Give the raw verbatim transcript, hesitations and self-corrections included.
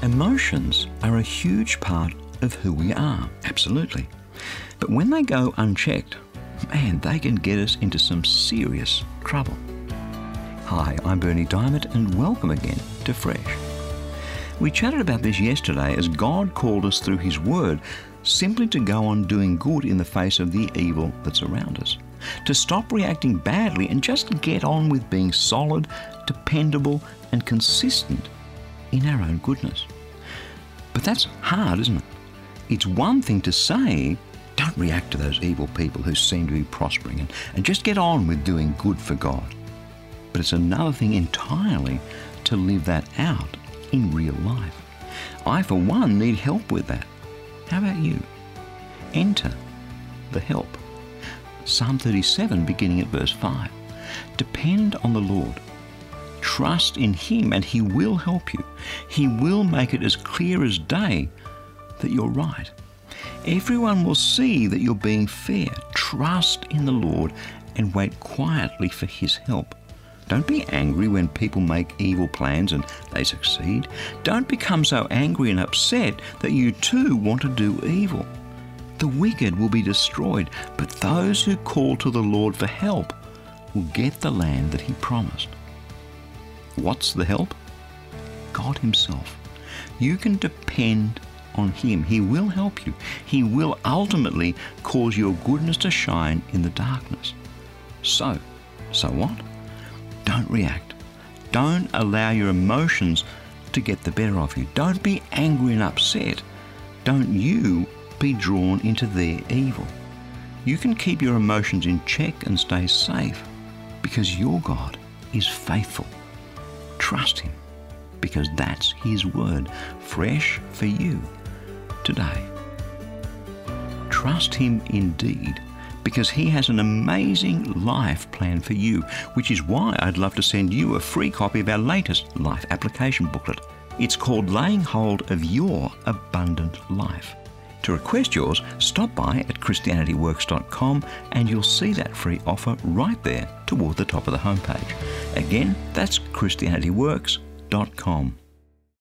Emotions are a huge part of who we are, absolutely. But when they go unchecked, man, they can get us into some serious trouble. Hi, I'm Berni Dymet and welcome again to Fresh. We chatted about this yesterday as God called us through His Word simply to go on doing good in the face of the evil that's around us, to stop reacting badly and just get on with being solid, dependable and consistent in our own goodness. But that's hard, isn't it? It's one thing to say, don't react to those evil people who seem to be prospering and, and just get on with doing good for God. But it's another thing entirely to live that out in real life. I, for one, need help with that. How about you? Enter the help. Psalm thirty-seven, beginning at verse five. Depend on the Lord. Trust in Him and He will help you. He will make it as clear as day that you're right. Everyone will see that you're being fair. Trust in the Lord and wait quietly for His help. Don't be angry when people make evil plans and they succeed. Don't become so angry and upset that you too want to do evil. The wicked will be destroyed, but those who call to the Lord for help will get the land that He promised. What's the help? God Himself. You can depend on Him. He will help you. He will ultimately cause your goodness to shine in the darkness. So, so what? Don't react. Don't allow your emotions to get the better of you. Don't be angry and upset. Don't you be drawn into their evil. You can keep your emotions in check and stay safe because your God is faithful. Trust Him because that's His word, fresh for you today. Trust Him indeed because He has an amazing life plan for you, which is why I'd love to send you a free copy of our latest life application booklet. It's called Laying Hold of Your Abundant Life. To request yours, stop by at Christianity Works dot com and you'll see that free offer right there toward the top of the homepage. Again, that's Christianity Works dot com.